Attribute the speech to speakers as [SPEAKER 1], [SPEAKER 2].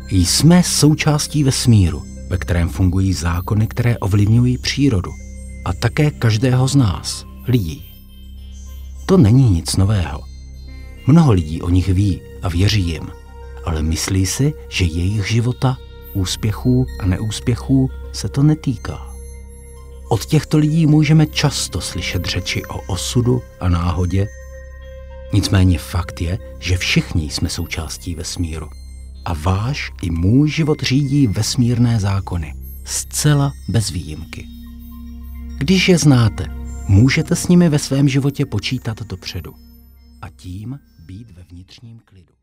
[SPEAKER 1] Jsme součástí vesmíru, ve kterém fungují zákony, které ovlivňují přírodu a také každého z nás, lidí. To není nic nového. Mnoho lidí o nich ví a věří jim, ale myslí si, že jejich života, úspěchů a neúspěchů se to netýká. Od těchto lidí můžeme často slyšet řeči o osudu a náhodě. Nicméně fakt je, že všichni jsme součástí vesmíru. A váš i můj život řídí vesmírné zákony, zcela bez výjimky. Když je znáte, můžete s nimi ve svém životě počítat dopředu a tím být ve vnitřním klidu.